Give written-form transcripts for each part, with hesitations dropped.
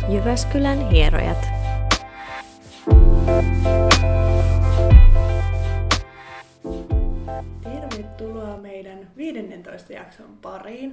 Jyväskylän hierojat. Tervetuloa meidän 15 jakson pariin.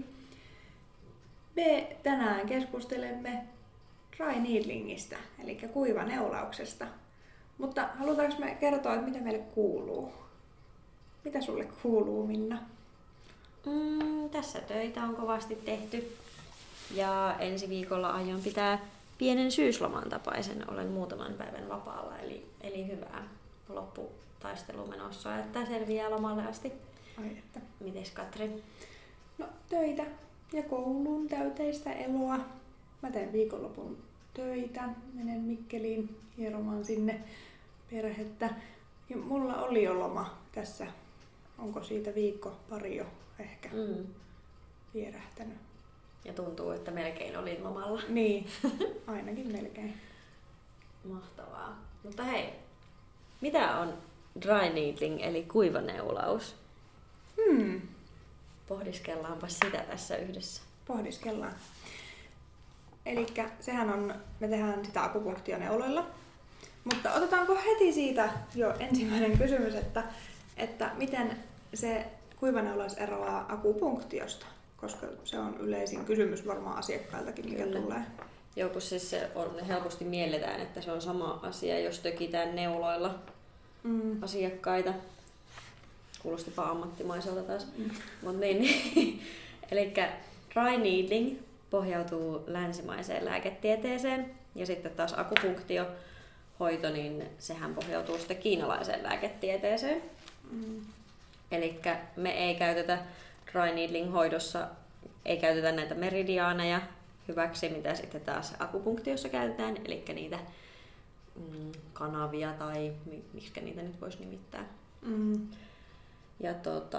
Me tänään keskustelemme dry needlingistä, eli kuivaneulauksesta. Mutta halutaanko me kertoa, että mitä meille kuuluu? Mitä sulle kuuluu, Minna? Tässä töitä on kovasti tehty ja ensi viikolla aion pitää pienen syysloman tapaisen. Olen muutaman päivän vapaalla, eli hyvää lopputaistelu menossa, että selviää lomalle asti. Ai että. Mites Katri? No töitä ja koulun täyteistä eloa. Mä teen viikonlopun töitä, menen Mikkeliin hieromaan sinne perhettä. Ja mulla oli jo loma tässä. Onko siitä viikko, pari jo ehkä vierähtänyt. Ja tuntuu, että melkein olin lomalla. Niin, ainakin melkein. Mahtavaa. Mutta hei, mitä on dry needling eli kuivaneulaus? Pohdiskellaanpa sitä tässä yhdessä. Pohdiskellaan. Elikkä sehän on, me tehdään sitä akupunktioneuloilla. Mutta otetaanko heti siitä jo ensimmäinen kysymys, että miten se kuivaneulaus eroaa akupunktiosta? Koska se on yleisin kysymys varmaan asiakkailtakin, mikä tulee. Joo, kun siis se on, helposti mielletään, että se on sama asia, jos tökitään neuloilla asiakkaita. Kuulostipa ammattimaiselta taas. Mut niin. Elikkä dry needling pohjautuu länsimaiseen lääketieteeseen ja sitten taas akupunktiohoito, niin sehän pohjautuu sitten kiinalaiseen lääketieteeseen. Elikkä me ei käytetä dry needling hoidossa, ei käytetä näitä meridiaaneja hyväksi, mitä sitten taas akupunktiossa käytetään, eli niitä kanavia tai miksi niitä nyt voisi nimittää. Ja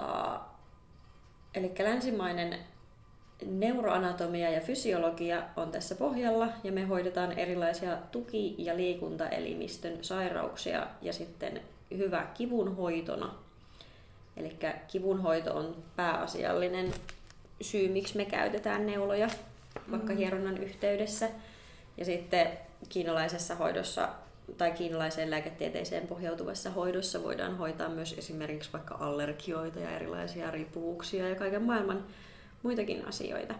eli länsimainen neuroanatomia ja fysiologia on tässä pohjalla ja me hoidetaan erilaisia tuki- ja liikuntaelimistön sairauksia ja sitten hyvä kivunhoitona. Eli kivunhoito on pääasiallinen syy, miksi me käytetään neuloja vaikka hieronnan yhteydessä. Ja sitten kiinalaisessa hoidossa tai kiinalaiseen lääketieteeseen pohjautuvassa hoidossa voidaan hoitaa myös esimerkiksi vaikka allergioita ja erilaisia riippuvuuksia ja kaiken maailman muitakin asioita.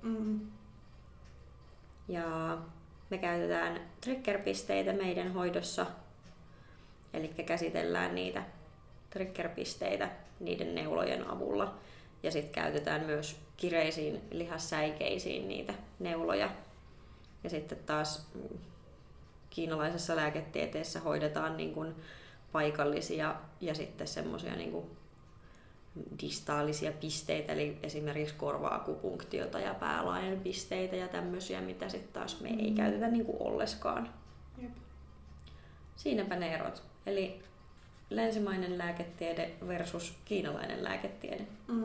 Ja me käytetään triggerpisteitä meidän hoidossa, eli käsitellään niitä triggerpisteitä niiden neulojen avulla. Ja sitten käytetään myös kireisiin lihassäikeisiin niitä neuloja. Ja sitten taas kiinalaisessa lääketieteessä hoidetaan niin kuin paikallisia ja sitten semmoisia niin kuin distaalisia pisteitä, eli esimerkiksi korva-akupunktiota ja päälaen pisteitä ja tämmöisiä, mitä sitten taas me ei käytetä niin kuin olleskaan. Jep. Siinäpä ne erot. Eli länsimainen lääketiede versus kiinalainen lääketiede.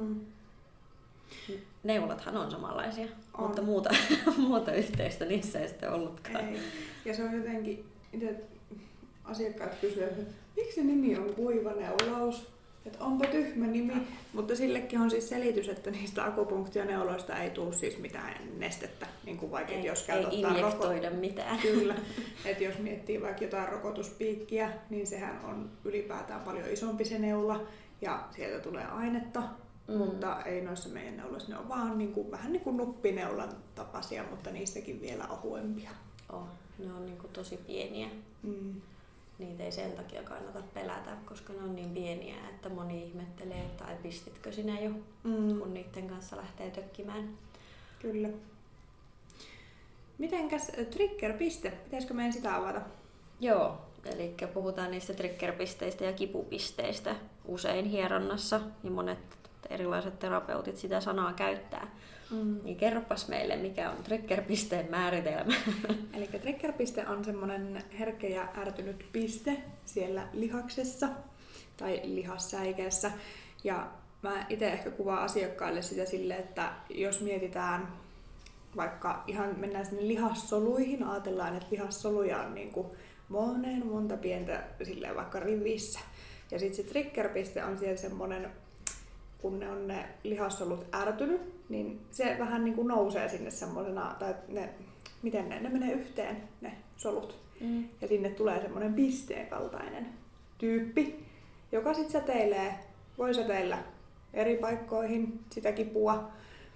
Neulathan on samanlaisia, mutta muuta yhteistä niissä ei sitten ollutkaan. Ei. Ja se on jotenkin, itse asiakkaat kysyvät, että miksi nimi on kuivaneulaus? Että onpa tyhmä nimi, mutta sillekin on siis selitys, että niistä akupunktioneuloista ei tule siis mitään nestettä, niin kuin vaikka jos ei injektoida mitään. Kyllä, että jos miettii vaikka jotain rokotuspiikkiä, niin sehän on ylipäätään paljon isompi se neula ja sieltä tulee ainetta, mutta ei noissa meidän neuloissa, ne on vaan niin kuin, vähän niin kuin nuppineulan tapaisia, mutta niissäkin vielä ohuempia. Ne on niin kuin tosi pieniä. Niitä ei sen takia kannata pelätä, koska ne on niin pieniä, että moni ihmettelee, että ai pistitkö sinä jo, kun niiden kanssa lähtee tökkimään. Kyllä. Mitenkäs triggerpiste? Pitäisikö meidän sitä avata? Joo, eli puhutaan niistä triggerpisteistä ja kipupisteistä usein hieronnassa ja monet erilaiset terapeutit sitä sanaa käyttää. Niin kerropas meille, mikä on triggerpisteen määritelmä. Eli triggerpiste on semmoinen herkkä ja ärtynyt piste siellä lihaksessa tai lihassäikeessä. Ja mä itse ehkä kuvaan asiakkaille sitä silleen, että jos mietitään vaikka ihan mennään sinne lihassoluihin, ajatellaan, että lihassoluja on niin kuin monta pientä silleen vaikka rivissä. Ja sitten se triggerpiste on siellä semmoinen, kun ne on ne lihassolut ärtynyt, niin se vähän niin kuin nousee sinne semmoisena, tai ne miten ne menee yhteen ne solut. Ja sinne tulee semmoinen pisteen kaltainen tyyppi, joka sitten voi säteillä eri paikkoihin sitä kipua.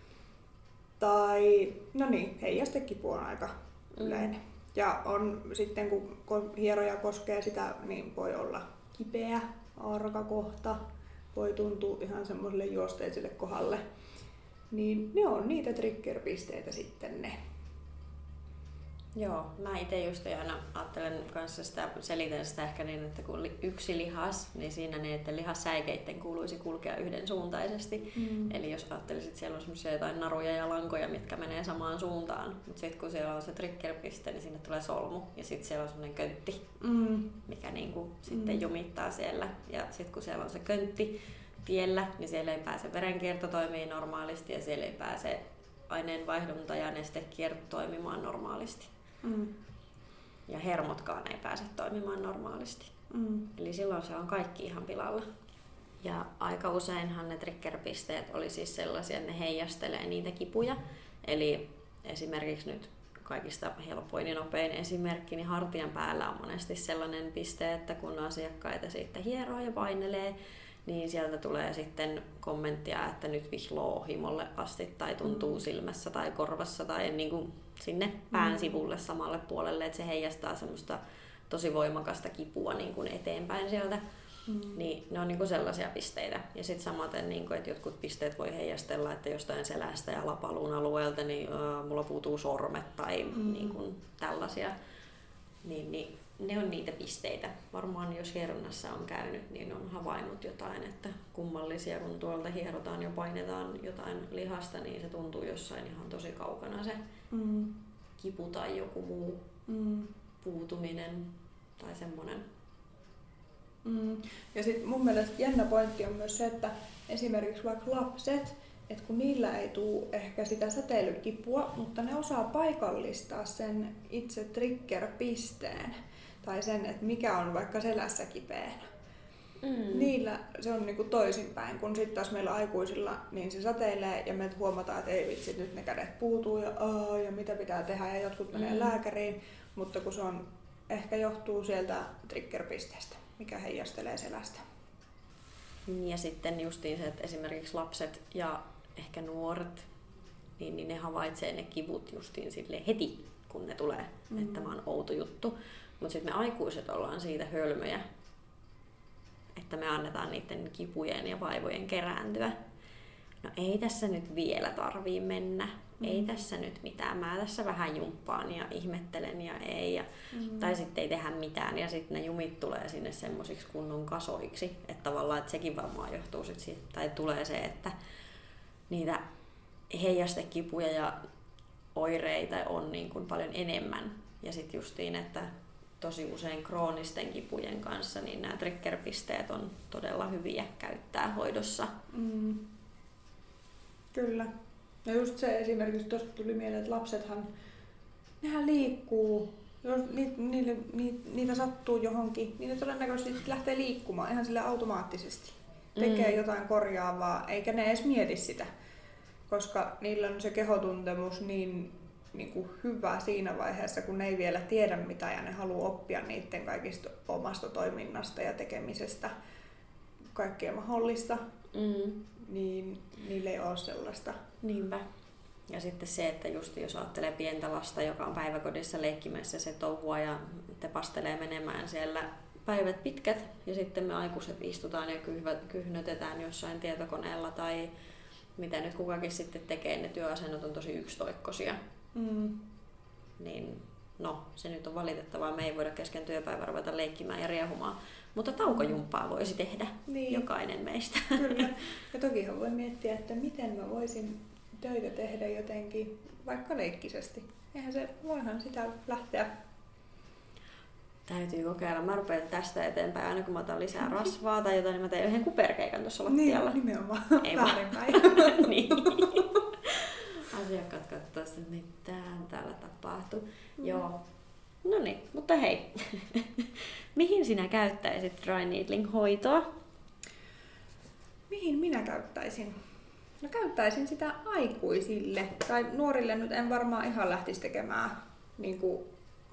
Tai, heijastekipu on aika yleinen. Ja on sitten kun hieroja koskee sitä, niin voi olla kipeä, arka kohta, voi tuntua ihan semmoiselle juosteiselle kohdalle. Niin ne on niitä trigger-pisteitä sitten ne. Joo, mä itse just aina ajattelen kanssa selitän sitä ehkä niin, että kun yksi lihas, niin siinä niiden lihassäikeiden kuuluisi kulkea yhdensuuntaisesti. Eli jos ajattelisit, siellä on semmoisia jotain naruja ja lankoja, mitkä menee samaan suuntaan, mutta sitten kun siellä on se trigger-piste, niin sinne tulee solmu ja sitten siellä on semmoinen köntti, mikä niinku sitten jumittaa siellä. Ja sitten kun siellä on se köntti tiellä, niin siellä ei pääse verenkierto toimii normaalisti ja siellä ei pääse aineenvaihdunta ja nestekierto toimimaan normaalisti. Ja hermotkaan ei pääse toimimaan normaalisti. Eli silloin se on kaikki ihan pilalla. Ja aika useinhan ne trigger-pisteet oli siis sellaisia, että ne heijastelee niitä kipuja. Eli esimerkiksi nyt kaikista helpoin ja nopein esimerkki, niin hartian päällä on monesti sellainen piste, että kun asiakkaita siitä hieroo ja painelee, niin sieltä tulee sitten kommenttia, että nyt vihloo himolle asti tai tuntuu silmässä tai korvassa tai niin kuin sinne pään sivulle samalle puolelle, että se heijastaa semmoista tosi voimakasta kipua niin kuin eteenpäin sieltä. Niin ne on niin kuin sellaisia pisteitä. Ja sitten samaten, niin kuin, että jotkut pisteet voi heijastella, että jostain selästä ja lapaluun alueelta niin mulla puutuu sormet tai niin kuin tällaisia. Niin ne on niitä pisteitä. Varmaan jos hieronnassa on käynyt, niin on havainnut jotain, että kummallisia, kun tuolta hierotaan ja painetaan jotain lihasta, niin se tuntuu jossain ihan tosi kaukana se kipu tai joku muu puutuminen tai semmoinen. Ja sitten mun mielestä jännä pointti on myös se, että esimerkiksi vaikka lapset, että kun niillä ei tule ehkä sitä säteilykipua, mutta ne osaa paikallistaa sen itse trigger-pisteen tai sen, että mikä on vaikka selässä kipeänä. Niillä se on niinku toisinpäin, kun sitten taas meillä aikuisilla niin se säteilee ja me huomataan, että ei vitsi, nyt ne kädet puutuu ja mitä pitää tehdä ja jotkut menee lääkäriin, mutta kun se on ehkä johtuu sieltä trigger-pisteestä, mikä heijastelee selästä. Ja sitten justiin se, että esimerkiksi lapset ja ehkä nuoret, niin ne havaitsee ne kivut justiin sille heti, kun ne tulee, että tämä on outo juttu. Mutta sitten me aikuiset ollaan siitä hölmöjä, että me annetaan niiden kipujen ja vaivojen kerääntyä. No ei tässä nyt vielä tarvii mennä, ei tässä nyt mitään, mä tässä vähän jumppaan ja ihmettelen ja ei. Tai sitten ei tehdä mitään ja sitten ne jumit tulee sinne semmosiksi kunnon kasoiksi. Että tavallaan että sekin varmaan johtuu sit siitä, tai tulee se, että niitä heijastekipuja ja oireita on niin kuin paljon enemmän. Ja sitten justiin, että tosi usein kroonisten kipujen kanssa niin nämä trigger-pisteet on todella hyviä käyttää hoidossa. Kyllä. Ja just se esimerkiksi tuosta tuli mieleen, että lapsethan, nehän liikkuu. Jos niitä sattuu johonkin, niin ne todennäköisesti lähtee liikkumaan ihan sille automaattisesti. Tekee jotain korjaavaa, eikä ne edes mieti sitä. Koska niillä on se kehotuntemus niin kuin hyvä siinä vaiheessa, kun ne ei vielä tiedä mitä ja ne haluaa oppia niiden kaikista omasta toiminnasta ja tekemisestä kaikkea mahdollista, niin niillä ei ole sellaista. Niinpä. Ja sitten se, että just jos ajattelee pientä lasta, joka on päiväkodissa leikkimässä, se touhua ja tepastelee menemään siellä päivät pitkät ja sitten me aikuiset istutaan ja kyhnötetään jossain tietokoneella tai mitä nyt kukakin sitten tekee, ne työasennot on tosi yksitoikkoisia. Niin no, se nyt on valitettavaa, me ei voida kesken työpäivän ruveta leikkimään ja riehumaan, mutta taukojumppaa voisi tehdä jokainen meistä. Kyllä. Ja tokihan voi miettiä, että miten mä voisin töitä tehdä jotenkin vaikka leikkisesti. Voihan sitä lähteä. Täytyy kokeilla. Mä rupean tästä eteenpäin, aina kun mä otan lisää rasvaa tai jotain, niin mä teen yhden kuperkeikan tuossa lattialla. Niin, nimenomaan. Ei väärinpäin. Niin. Asiakkaat katsoo, että mitä täällä tapahtuu. Joo. No niin, mutta hei. Mihin sinä käyttäisit dry needling hoitoa? Mihin minä käyttäisin? No käyttäisin sitä aikuisille. Tai nuorille nyt en varmaan ihan lähtisi tekemään niinku,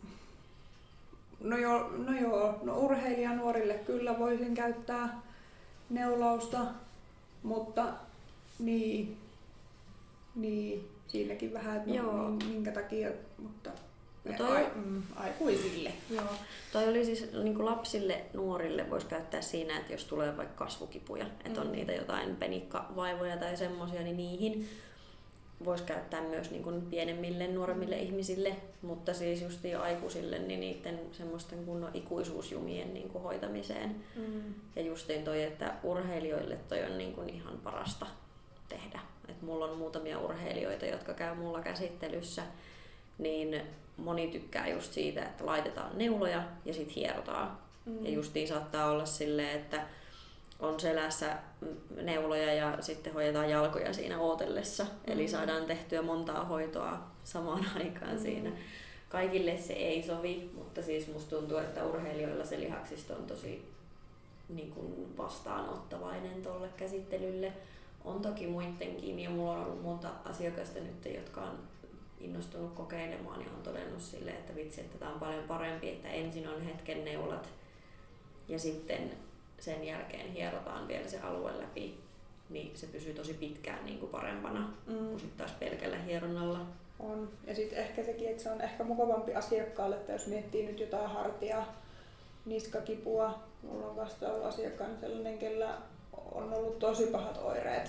no urheilijanuorille kyllä voisin käyttää neulausta, mutta niin siinäkin vähän, että minkä takia, mutta aikuisille. Joo. Toi oli siis niin lapsille, nuorille voisi käyttää siinä, että jos tulee vaikka kasvukipuja, että on niitä jotain penikkavaivoja tai semmoisia, niin niihin voisi käyttää myös niin kuin pienemmille, nuoremmille ihmisille, mutta siis just jo aikuisille, niin niiden semmoisten kunnon ikuisuusjumien niin kuin hoitamiseen. Ja justiin toi, että urheilijoille toi on niin kuin ihan parasta tehdä. Et mulla on muutamia urheilijoita, jotka käy mulla käsittelyssä, niin moni tykkää just siitä, että laitetaan neuloja ja sit hierotaan. Ja justiin saattaa olla silleen, että on selässä neuloja ja sitten hoidetaan jalkoja siinä ootellessa. Eli saadaan tehtyä montaa hoitoa samaan aikaan siinä. Kaikille se ei sovi, mutta siis musta tuntuu, että urheilijoilla se lihaksisto on tosi niin kuin vastaanottavainen tolle käsittelylle. On toki muidenkin, ja mulla on ollut monta asiakasta nyt, jotka on innostunut kokeilemaan ja on todennut sille, että vitsi, että tämä on paljon parempi, että ensin on hetken neulat ja sitten sen jälkeen hierotaan vielä se alue läpi, niin se pysyy tosi pitkään niin kuin parempana kuin sitten taas pelkällä hieronnalla. On. Ja sitten ehkä sekin, että se on ehkä mukavampi asiakkaalle, että jos miettii nyt jotain niskakipua, mulla on vasta ollut asiakkaana sellainen, kellä on ollut tosi pahat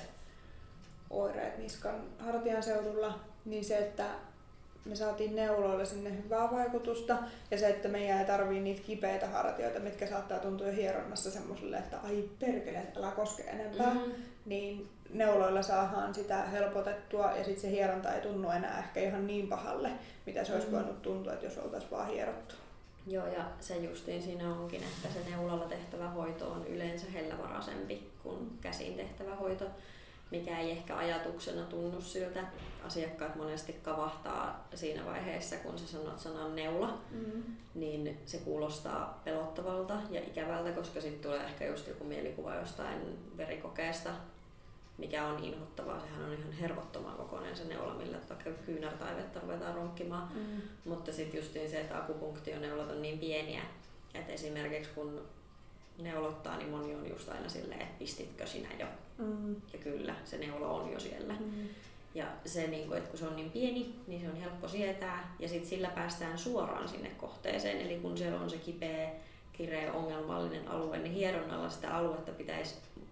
oireet niskan hartian seudulla, niin se, että me saatiin neuloilla sinne hyvää vaikutusta ja se, että meidän ei tarvii niitä kipeitä hartioita, mitkä saattaa tuntua hieronnassa semmoiselle, että ai perkele, älä koske enempää, niin neuloilla saadaan sitä helpotettua ja sitten se hieronta ei tunnu enää ehkä ihan niin pahalle, mitä se olisi voinut tuntua, että jos oltaisiin vaan hierottu. Joo, ja se justiin siinä onkin, että se neulalla tehtävä hoito on yleensä hellävaraisempi kuin käsin tehtävä hoito, mikä ei ehkä ajatuksena tunnu siltä. Asiakkaat monesti kavahtaa siinä vaiheessa, kun sä sanot sanan neula, niin se kuulostaa pelottavalta ja ikävältä, koska sitten tulee ehkä just joku mielikuva jostain verikokeesta, mikä on inhottavaa. Sehän on ihan hervottoman kokoinen se neula, millä kyynärtaivetta ruvetaan ronkkimaan. Mutta sitten justiin se, että akupunktioneulat on niin pieniä, että esimerkiksi kun neulottaa, niin moni on just aina silleen, että pistitkö sinä jo? Ja kyllä, se neulo on jo siellä. Ja se, että kun se on niin pieni, niin se on helppo sietää ja sitten sillä päästään suoraan sinne kohteeseen. Eli kun siellä on se kireä ongelmallinen alue, niin hieronnalla sitä aluetta pitäisi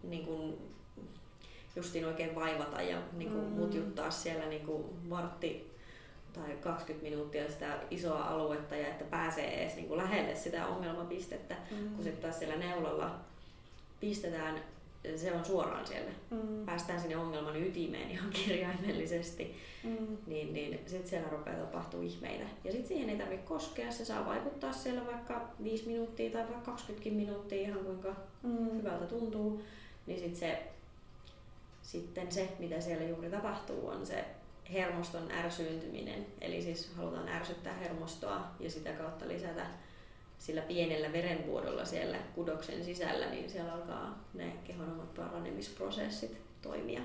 justiin oikein vaivata ja mutjuttaa siellä vartti tai 20 minuuttia sitä isoa aluetta ja että pääsee edes lähelle sitä ongelmapistettä, kun sitten taas siellä neulalla pistetään, se on suoraan siellä. Päästään sinne ongelman ytimeen ihan kirjaimellisesti, niin sitten siellä rupeaa tapahtuu ihmeitä. Ja sitten siihen ei tarvitse koskea, se saa vaikuttaa siellä vaikka 5 minuuttia tai vaikka 20 minuuttia, ihan kuinka hyvältä tuntuu. Niin sitten se, mitä siellä juuri tapahtuu, on se hermoston ärsyyntyminen. Eli siis halutaan ärsyttää hermostoa ja sitä kautta lisätä sillä pienellä verenvuodolla siellä kudoksen sisällä, niin siellä alkaa ne kehon omat paranemisprosessit toimia.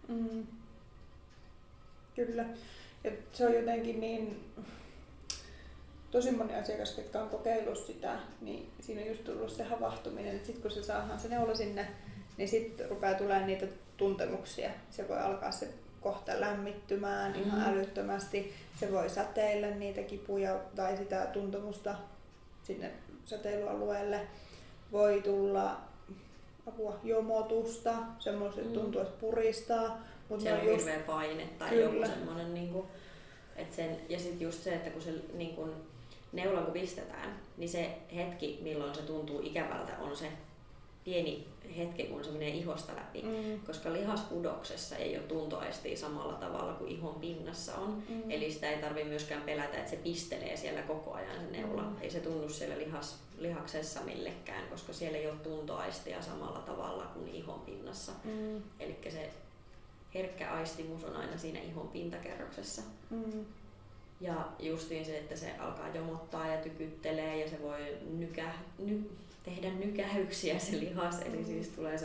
Kyllä. Ja se on jotenkin niin, tosi moni asiakas, jotka on kokeillut sitä, niin siinä on just tullut se havahtuminen, että sitten kun se saadaan se neula sinne, niin sitten rupeaa tulemaan niitä tuntemuksia. Se voi alkaa se kohta lämmittymään ihan älyttömästi. Se voi säteillä niitä kipuja tai sitä tuntemusta sinne säteilyalueelle. Voi tulla jomotusta, semmoista tuntuu, että puristaa. Mutta se on hirveä paine tai joku semmoinen, ja sitten just se, että kun se neula kun pistetään, niin se hetki, milloin se tuntuu ikävältä, on se pieni hetki, kun se menee ihosta läpi, koska lihaskudoksessa ei ole tuntoaistia samalla tavalla kuin ihon pinnassa on. Eli sitä ei tarvitse myöskään pelätä, että se pistelee siellä koko ajan se neula. Ei se tunnu siellä lihaksessa millekään, koska siellä ei ole tuntoaistia samalla tavalla kuin ihon pinnassa. Eli se herkkä aistimus on aina siinä ihon pintakerroksessa. Ja justiin se, että se alkaa jomottaa ja tykyttelee ja se voi tehdä nykähyksiä se lihas, eli siis tulee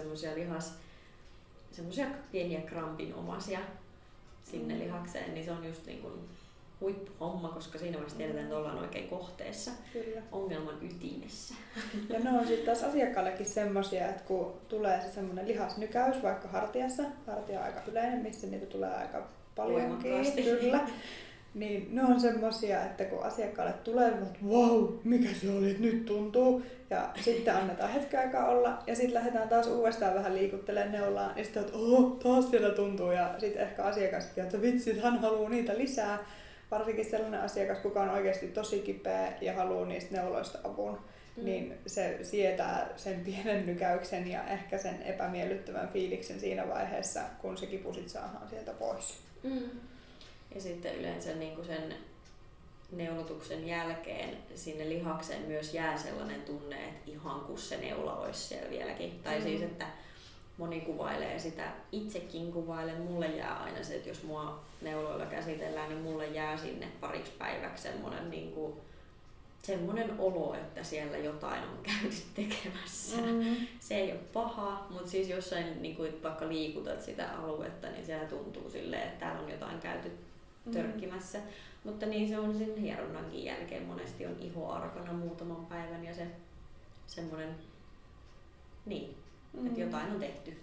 semmoisia pieniä krampinomaisia sinne lihakseen, niin se on just huippuhomma, koska siinä vaiheessa tiedetään, että ollaan oikein kohteessa. Kyllä. Ongelman ytimessä. Ja ne on sitten taas asiakkaallekin semmosia, että kun tulee se semmoinen lihasnykäys vaikka hartiassa, hartia on aika yleinen, missä niitä tulee aika paljonkin, kyllä. Niin ne on semmosia, että kun asiakkaalle tulee, että wow, mikä se oli, että nyt tuntuu. Ja sitten annetaan hetken aikaa olla ja sitten lähdetään taas uudestaan vähän liikuttelemaan neulaan. Ja sitten taas siellä tuntuu ja sitten ehkä asiakaskin, että vitsi, hän haluaa niitä lisää. Varsinkin sellainen asiakas, kuka on oikeasti tosi kipeä ja haluaa niistä neuloista avun, niin se sietää sen pienen nykäyksen ja ehkä sen epämiellyttävän fiiliksen siinä vaiheessa, kun se kipu sit saadaan sieltä pois. Ja sitten yleensä niin sen neulotuksen jälkeen sinne lihakseen myös jää sellainen tunne, että ihan kun se neula olisi siellä vieläkin. Tai siis, että moni kuvailee sitä, itsekin kuvailen, mulle jää aina se, että jos mua neuloilla käsitellään, niin mulle jää sinne pariksi päiväksi semmoinen olo, että siellä jotain on käyty tekemässä. Se ei ole paha, mutta siis jossain niin kuin vaikka liikutat sitä aluetta, niin siellä tuntuu silleen, että täällä on jotain käyty törkkimässä. Mutta niin se on sen hieronnankin jälkeen. Monesti on iho arkana muutaman päivän ja se semmoinen, niin, että jotain on tehty.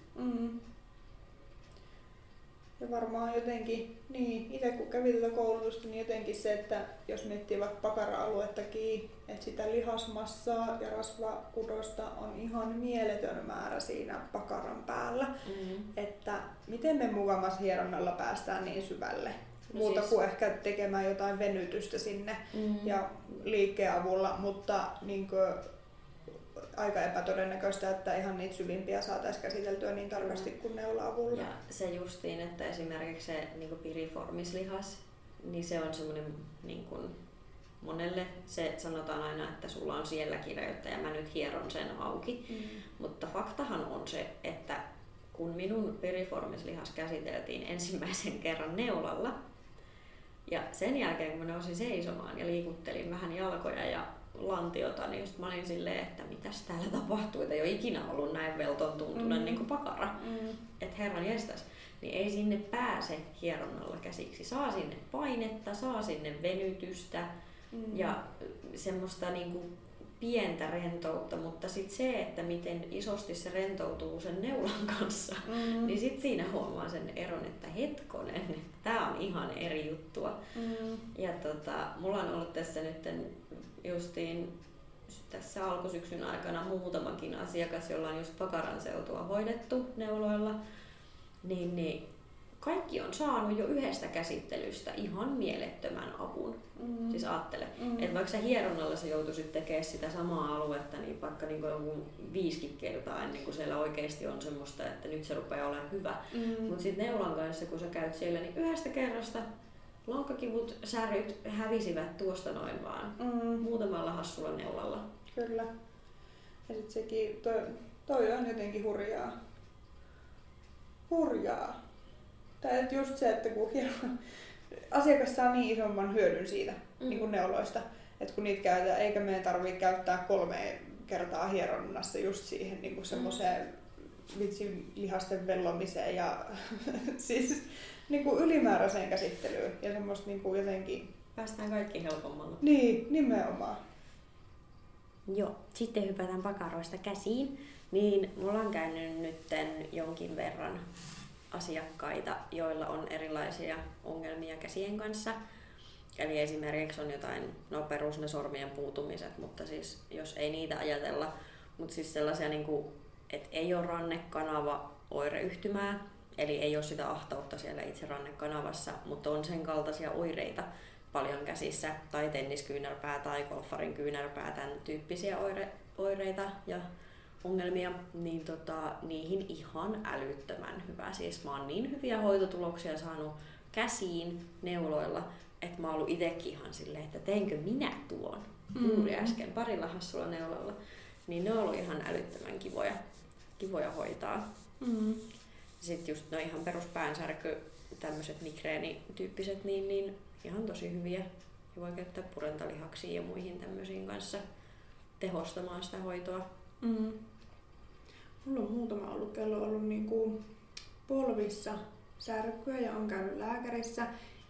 Ja varmaan jotenkin, niin itse kun kävin tätä koulutusta, niin jotenkin se, että jos miettii vaikka pakara-aluettakin, että sitä lihasmassaa ja rasvakudosta on ihan mieletön määrä siinä pakaran päällä. Että miten me mukamas hieronnalla päästään niin syvälle. Muuta kuin ehkä tekemään jotain venytystä sinne ja liikkeen avulla, mutta niin kuin aika epätodennäköistä, että ihan niitä syvimpiä saataisiin käsiteltyä niin tarkasti kuin neula-avulla. Ja se justiin, että esimerkiksi se niin kuin piriformislihas, niin se on semmoinen niin kuin monelle se sanotaan aina, että sulla on siellä kireyttä ja mä nyt hieron sen auki. Mutta faktahan on se, että kun minun piriformislihas käsiteltiin ensimmäisen kerran neulalla ja sen jälkeen kun mä nousin seisomaan ja liikuttelin vähän jalkoja ja lantiota, niin just mä olin silleen, että mitäs täällä tapahtuu, että ei ole ikinä ollut näin velton tuntunen niin kuin pakara. Että herran jestas, niin ei sinne pääse hieronnalla käsiksi. Saa sinne painetta, saa sinne venytystä ja semmoista niin kuin pientä rentoutta, mutta sitten se, että miten isosti se rentoutuu sen neulan kanssa, niin sitten siinä huomaa sen eron, että hetkonen, tää on ihan eri juttua. Ja mulla on ollut tässä nyt justiin tässä alkusyksyn aikana muutamakin asiakas, jolla on just pakaran seutua hoidettu neuloilla, niin kaikki on saanut jo yhdestä käsittelystä ihan mielettömän avun. Siis ajattele, että vaikka sä hieronnalla sä joutuisit tekemään sitä samaa aluetta, niin vaikka niin joku 5 kertaa ennen kuin siellä oikeasti on semmoista, että nyt se rupeaa olemaan hyvä. Mutta sitten neulan kanssa, kun sä käyt siellä, niin yhdestä kerrasta lonkkakivut, säryt hävisivät tuosta noin vaan. Muutamalla hassulla neulalla. Kyllä. Ja sit sekin, toi on jotenkin hurjaa. Tai et just se, että kun asiakas saa niin isomman hyödyn siitä niin kuin neuloista, että kun niitä käytetään, eikä meidän tarvitse käyttää 3 kertaa hieronnassa just siihen niin kuin semmoiseen lihasten vellomiseen ja siis niin kuin ylimääräiseen käsittelyyn ja semmoista niin kuin jotenkin... Päästään kaikki helpommalla. Niin, nimenomaan. Joo, sitten hypätään pakaroista käsiin. Niin mulla on käynyt nytten jonkin verran asiakkaita, joilla on erilaisia ongelmia käsien kanssa. Eli esimerkiksi on jotain, perus ne sormien puutumiset, mutta siis jos ei niitä ajatella, mutta siis sellaisia, että ei ole rannekanava oireyhtymää, eli ei ole sitä ahtautta siellä itse rannekanavassa, mutta on sen kaltaisia oireita paljon käsissä, tai tenniskyynärpää tai golfarin kyynärpää, tämän tyyppisiä oireita ja ongelmia, niin niihin ihan älyttömän hyvä. Siis mä oon niin hyviä hoitotuloksia saanut käsiin neuloilla, että mä oon ollut itsekin ihan silleen, että teinkö minä tuon juuri äsken parilla hassulla neulalla. Niin ne on ollut ihan älyttömän kivoja hoitaa. Sitten just no ihan peruspäänsärky, tämmöiset migreenityyppiset, niin ihan tosi hyviä. Ja voi käyttää purentalihaksiin ja muihin tämmöisiin kanssa tehostamaan sitä hoitoa. Mulla on muutama ollut, kello ollut niinku polvissa särkyä ja on käynyt lääkärissä.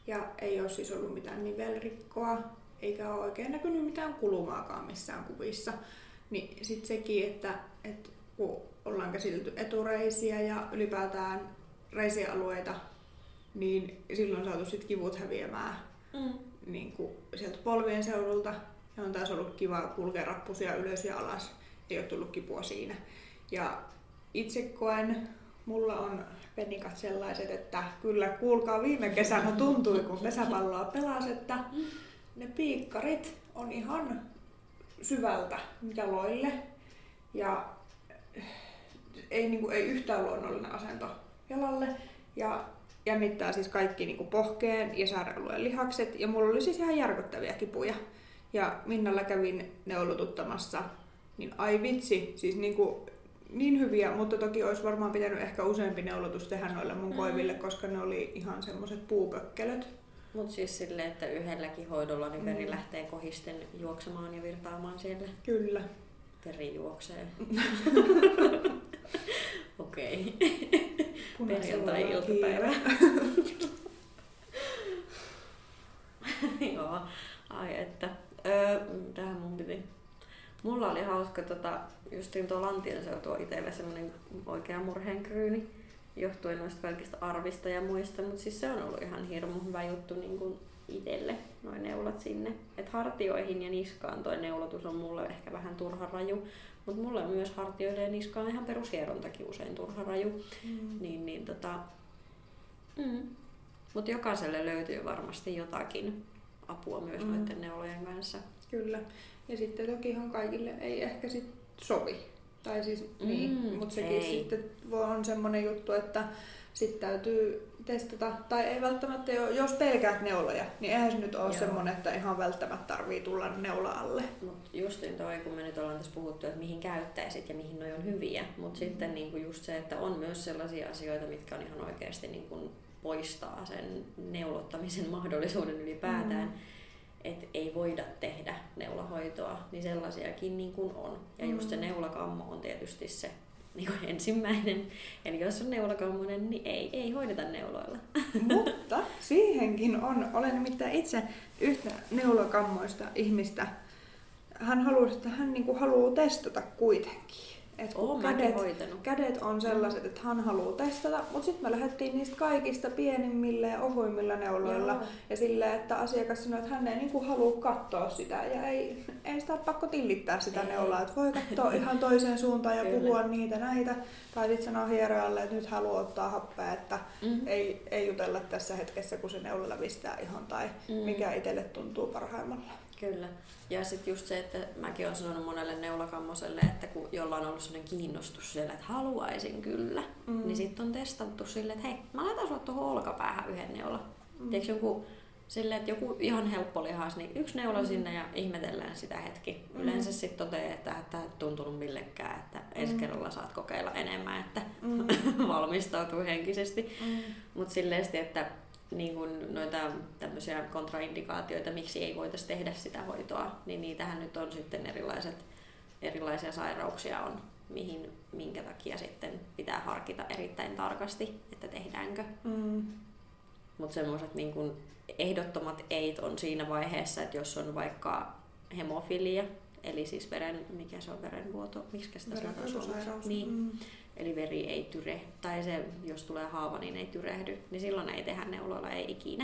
Ja ei ole siis ollut mitään nivelrikkoa, eikä ole oikein näkynyt mitään kulumaakaan missään kuvissa. Niin sit sekin, että kun ollaan käsitelty etureisiä ja ylipäätään reisialueita, niin silloin on saatu sit kivut häviämään niin kuin sieltä polvien seudulta. Ja on taas ollut kiva kulkea rappusia ylös ja alas. Ei ole tullut kipua siinä. Ja itse koen, mulla on penikat sellaiset, että kyllä kuulkaa viime kesänä tuntui, kun pesäpalloa pelasi, että ne piikkarit on ihan syvältä jaloille. Ja ei yhtään luonnollinen asento jalalle. Ja jännittää siis kaikki niin kuin pohkeen ja säärialueen lihakset. Ja mulla oli siis ihan järkyttäviä kipuja. Ja Minnalla kävin neulotuttamassa, niin ai vitsi, siis niin hyviä, mutta toki olisi varmaan pitänyt ehkä useampi neulotus tehdä noille mun koiville, koska ne oli ihan semmoiset puupökkelöt. Mutta siis silleen, että yhdelläkin hoidolla niin veri lähtee kohisten juoksemaan ja virtaamaan siellä. Kyllä. Veri juoksee. Okei. Perjantai-iltapäivä. Joo. Ai että. Tähän mun piti. Mulla oli hauska justiin tuo Lantion seutu on itselle semmonen oikea murheenkryyni. Johtuen noista kaikista arvista ja muista, mutta siis se on ollut ihan hirmu hyvä juttu niin kuin itselle, noin neulat sinne. Et hartioihin ja niskaan toi neulotus on mulle ehkä vähän turha raju, mutta mulle on myös hartioille ja niskaan ihan perushierontakin usein turha raju. Mutta jokaiselle löytyy varmasti jotakin apua myös noiden neulojen kanssa. Kyllä. Ja sitten tokihan kaikille ei ehkä sit sovi. Tai siis mutta sekin sitten on semmoinen juttu, että sit täytyy testata, tai ei välttämättä, jos pelkäät neuloja, niin eihän se nyt ole semmoinen, että ihan välttämättä tarvii tulla neula alle. Mut justin toi, kun me nyt ollaan tässä puhuttu, että mihin käyttäisit ja mihin noi on hyviä, mutta sitten niinku just se, että on myös sellaisia asioita, mitkä on ihan oikeasti niinku poistaa sen neulottamisen mahdollisuuden ylipäätään. Että ei voida tehdä neulahoitoa, niin sellaisiakin niin kuin on. Ja just se neulakammo on tietysti se niin kuin ensimmäinen. Eli jos on neulakammonen, niin ei hoideta neuloilla. Mutta siihenkin olen nimittäin itse yhtä neulakammoista ihmistä. Hän haluaa, että hän niin kuin haluaa testata kuitenkin. Kädet on sellaiset, että hän haluaa testata, mutta sitten me lähdettiin niistä kaikista pienimmillä ja ohuimmilla neuloilla. Joo. Ja silleen, että asiakas sanoi, että hän ei niinku halua katsoa sitä ja ei sitä ole pakko tillittää sitä neulaa. Että voi katsoa ihan toiseen suuntaan ja puhua niitä näitä. Tai sitten sanoa hierojalle, että nyt haluaa ottaa happea, että ei jutella tässä hetkessä, kun se neula lävistää ihan tai mikä itselle tuntuu parhaimmalla. Kyllä. Ja sitten just se, että mäkin olen sanonut monelle neulakammoselle, että kun jollain on ollut sellainen kiinnostus siellä, että haluaisin kyllä, niin sitten on testattu silleen, että hei, mä laitan sulle tuohon olkapäähän yhden neulan. Tiedätkö joku silleen, että joku ihan helppo lihas, niin yksi neula sinne ja ihmetellään sitä hetki. Yleensä sitten toteaa, että tämä ei tuntunut millekään, että ensi kerralla saat kokeilla enemmän, että valmistautuu henkisesti. Mutta silleen, että niin kuin noita tämmöisiä kontraindikaatioita, miksi ei voitaisi tehdä sitä hoitoa, niin niitähän nyt on sitten erilaisia sairauksia on, minkä takia sitten pitää harkita erittäin tarkasti, että tehdäänkö. Mutta semmoiset niin kuin ehdottomat eit on siinä vaiheessa, että jos on vaikka hemofilia, eli siis verenvuoto, miksi sitä sanotaan? Niin. Eli veri ei tyre, tai se, jos tulee haava, niin ei tyrehdy, niin silloin ei tehdä neuloilla, ei ikinä.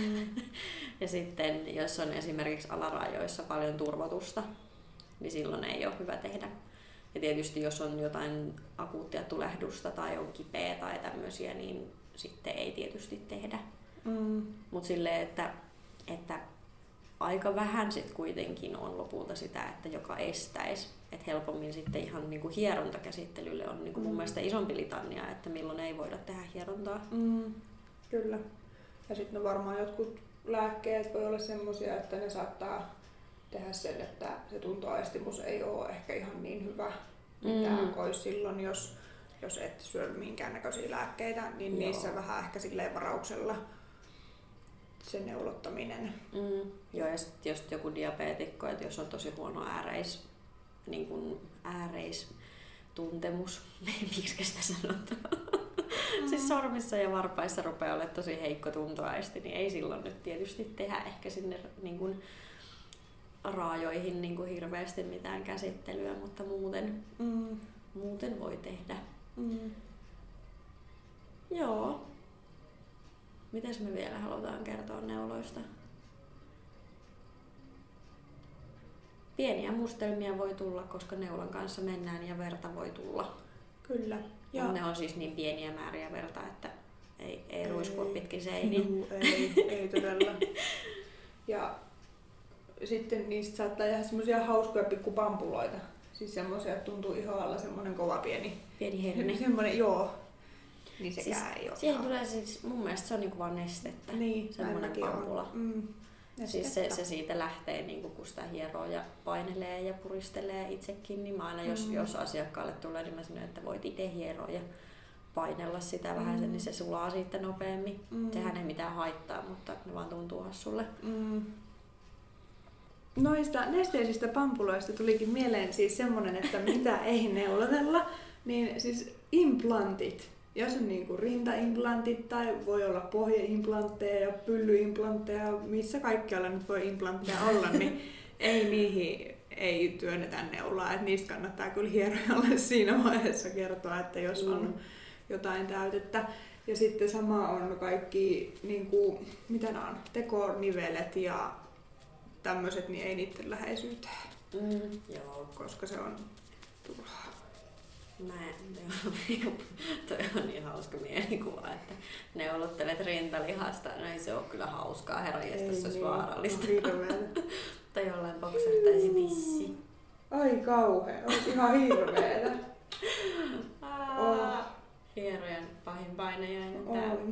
Ja sitten, jos on esimerkiksi alarajoissa paljon turvotusta, niin silloin ei ole hyvä tehdä. Ja tietysti, jos on jotain akuuttia tulehdusta tai on kipeä tai tämmöisiä, niin sitten ei tietysti tehdä. Mutta silleen, että aika vähän sit kuitenkin on lopulta sitä, että joka estäisi. Että helpommin sitten ihan niinku hierontakäsittelylle on niinku mun mielestä isompi litania, että milloin ei voida tehdä hierontaa. Kyllä. Ja sitten varmaan jotkut lääkkeet voi olla semmoisia, että ne saattaa tehdä sen, että se tuntoaistimus ei ole ehkä ihan niin hyvä, mitä olisi silloin, jos et syö minkäännäköisiä lääkkeitä, niin niissä vähän ehkä silleen varauksella se neulottaminen. Joo, ja sitten jos joku diabeetikko, että jos on tosi huono ääreistuntemus, miksi sitä sanotaan, siis sormissa ja varpaissa rupeaa olemaan tosi heikko tuntoaisti, niin ei silloin nyt tietysti tehdä ehkä sinne niin kuin raajoihin niin kuin hirveästi mitään käsittelyä, mutta muuten voi tehdä. Joo. Mites me vielä halutaan kertoa neuloista? Pieniä mustelmia voi tulla, koska neulan kanssa mennään ja verta voi tulla. Kyllä. Ja ne on siis niin pieniä määriä verta, että ei ruiskua pitkin seiniä. Ei todella. Ja sitten niistä saattaa jäädä semmosia hauskoja pikkupampuloita. Siis semmosia, että tuntuu ihoalla semmonen kova pieni herne. Semmonen, joo. Niin sekään siis, ei oo. Siihen tulee siis, mun mielestä se on niinku vaan nestettä. Niin, semmonen pampula. Siis se siitä lähtee, niin kun sitä hieroo ja painelee ja puristelee itsekin, niin mä aina jos asiakkaalle tulee, niin mä sanon, että voit itse hieroa ja painella sitä vähän, niin se sulaa siitä nopeammin. Sehän ei mitään haittaa, mutta ne vaan tuntuu hassulle. Noista nesteisistä pampuloista tulikin mieleen siis semmonen, että mitä ei neulotella, niin siis implantit. Jos on niinku rintaimplantit tai voi olla pohjeimplantteja ja pyllyimplantteja, missä kaikkialla nyt voi implantteja olla, niin ei niihin ei työnnetä neulaa. Et niistä kannattaa kyllä hierojalle siinä vaiheessa kertoa, että jos on jotain täytettä. Ja sitten sama on kaikki, niinku, mitä nämä on, tekonivelet ja tämmöiset, niin ei niiden läheisyyteen. Joo. Koska se on turhaa. Toi on niin hauska mielikuva, että neulottelet rintalihasta. No ei se ole kyllä hauskaa, herranjestas, se olisi vaarallista. Tai jollain boksahtaisi tissi. Ai kauhea, olisi ihan hirveetä. Hierojan pahin painajainen täällä.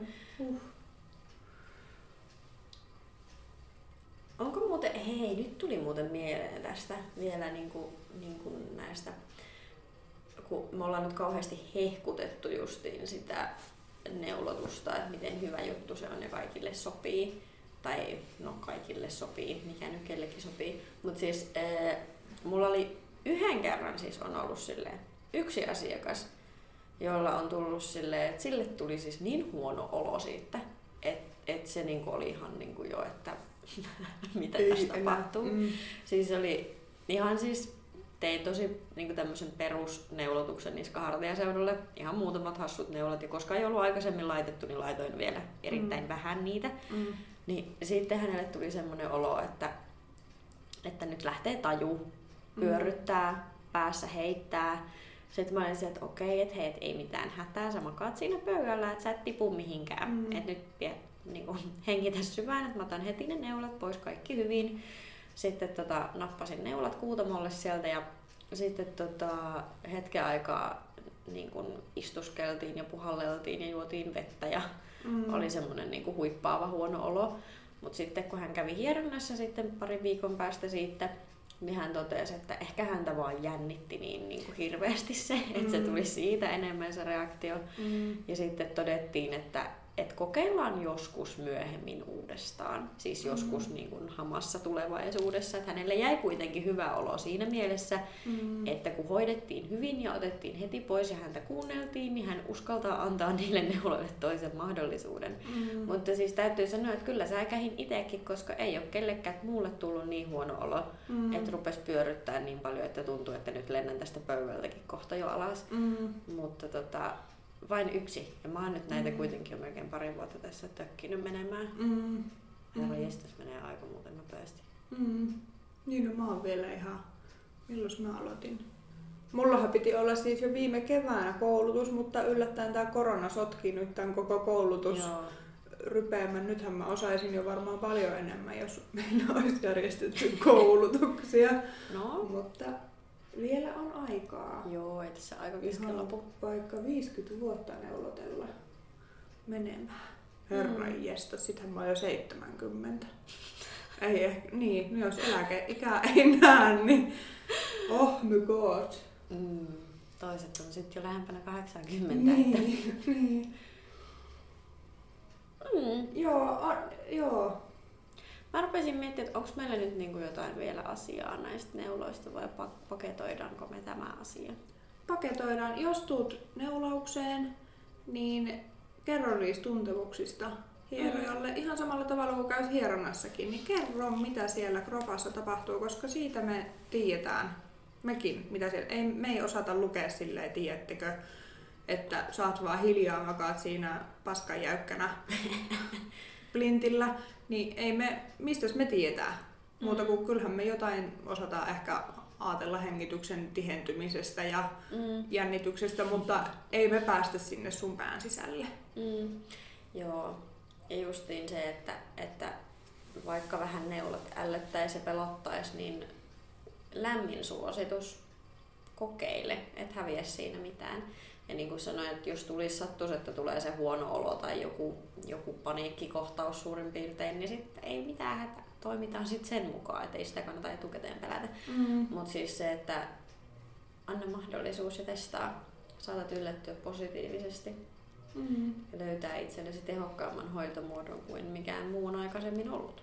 Onko muuten, hei nyt tuli muuten mieleen tästä vielä niinku näistä, kun me ollaan nyt kauheasti hehkutettu justiin sitä neulotusta, että miten hyvä juttu se on ja kaikille sopii. Tai no kaikille sopii, mikä nyt kellekin sopii. Mutta siis mulla oli yhden kerran siis on ollut silleen yksi asiakas, jolla on tullut silleen, että sille tuli siis niin huono olo siitä, että se niinku oli ihan niinku jo, että mitä tässä tapahtuu. Siis oli ihan siis tein tosi niin tämmöisen perusneulotuksen niskahartiaseudulle, ihan muutamat hassut neulat, ja koska ei ollut aikaisemmin laitettu, niin laitoin vielä erittäin vähän niitä. Niin sitten hänelle tuli semmoinen olo, että nyt lähtee taju, pyörryttää, päässä heittää. Sitten mä olin sieltä, että okei, että hei, et ei mitään hätää, sä makaat siinä pöydällä, että sä et tipu mihinkään. Että nyt niin hengitä syvään, että mä otan heti ne neulat pois, kaikki hyvin. Sitten nappasin neulat kuutamolle sieltä ja sitten hetken aikaa niin kun istuskeltiin ja puhalleltiin ja juotiin vettä ja oli semmoinen niin kun huippaava huono olo. Mutta sitten kun hän kävi hieronnassa sitten parin viikon päästä siitä, niin hän totesi, että ehkä häntä vaan jännitti niin kuin hirveästi se, että se tuli siitä enemmän se reaktio. Ja sitten todettiin, että kokeillaan joskus myöhemmin uudestaan, siis joskus niin kuin hamassa tulevaisuudessa, että hänelle jäi kuitenkin hyvä olo siinä mielessä, että kun hoidettiin hyvin ja otettiin heti pois ja häntä kuunneltiin, niin hän uskaltaa antaa niille neuloille toisen mahdollisuuden. Mutta siis täytyy sanoa, että kyllä säikähin itsekin, koska ei ole kellekään muulle tullut niin huono olo, että rupesi pyörryttää niin paljon, että tuntuu, että nyt lennän tästä pöydältäkin kohta jo alas. Mutta vain yksi. Ja mä oon nyt näitä kuitenkin jo melkein pari vuotta tässä tökkinyt menemään. Herranjestas menee aika muuten nopeasti. Niin no mä oon vielä ihan... Milloin mä aloitin? Mullahan piti olla siis jo viime keväänä koulutus, mutta yllättäen tää korona sotki nyt tän koko koulutusrypeämän. Nythän mä osaisin jo varmaan paljon enemmän, jos meillä olisi järjestetty koulutuksia. No. Mutta vielä on aikaa. Joo, ei tässä aika kesken lopu. Vaikka 50 vuotta neulotella menemään. Herranjestas, sittenhän mä oon jo 70. Ei ehkä, niin, no jos eläkeikä ei näe, niin oh my god. Toiset on sitten jo lähempänä 80. Niin. Joo. Mä rupesin miettimään, että onko meillä nyt niinku jotain vielä asiaa näistä neuloista vai paketoidaanko me tämä asia? Paketoidaan. Jos tuut neulaukseen, niin kerro niistä tuntemuksista hierojalle ihan samalla tavalla kuin käyt hieronnassakin, niin kerro mitä siellä kropassa tapahtuu, koska siitä me tiedetään, mekin, mitä siellä, me ei osata lukea silleen, tiedättekö, että saat vaan hiljaa, makaat siinä paskan jäykkänä plintillä, niin ei me, mistäs me tietää, muuta kuin kyllähän me jotain osataan ehkä ajatella hengityksen tihentymisestä ja jännityksestä, mutta ei me päästä sinne sun pään sisälle. Joo, ja justiin se, että vaikka vähän neulat ällöttäisi ja pelottaisi, niin lämmin suositus, kokeile, et häviä siinä mitään. Ja niin kuin sanoin, että jos sattuisi, että tulee se huono olo tai joku paniikkikohtaus suurin piirtein, niin sitten ei mitään hätää. Toimitaan sitten sen mukaan, ettei sitä kannata etukäteen pelätä. Mutta siis se, että anna mahdollisuus ja testaa. Saatat yllättyä positiivisesti ja löytää itsellesi tehokkaamman hoitomuodon kuin mikään muu on aikaisemmin ollut.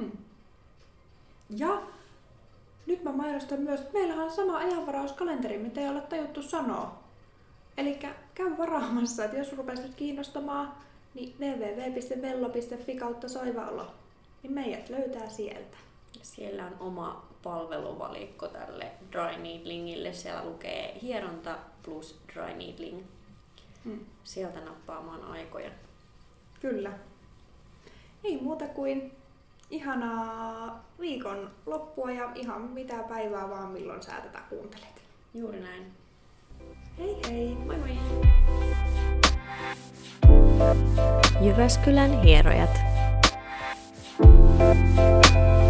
Ja nyt mä mainostan myös, että meillähän on sama ajanvarauskalenteri, mitä ei ole tajuttu sanoa. Eli käy varaamassa, että jos rupeat nyt kiinnostamaan, niin www.vello.fi/soivaolo, niin meidät löytää sieltä. Siellä on oma palveluvalikko tälle dry needlingille. Siellä lukee hieronta plus dry needling. Sieltä nappaamaan aikoja. Kyllä. Ei muuta kuin ihanaa viikon loppua ja ihan mitä päivää vaan milloin sä tätä kuuntelet. Juuri näin. Hei hei! Moi moi! Jyväskylän hierojat.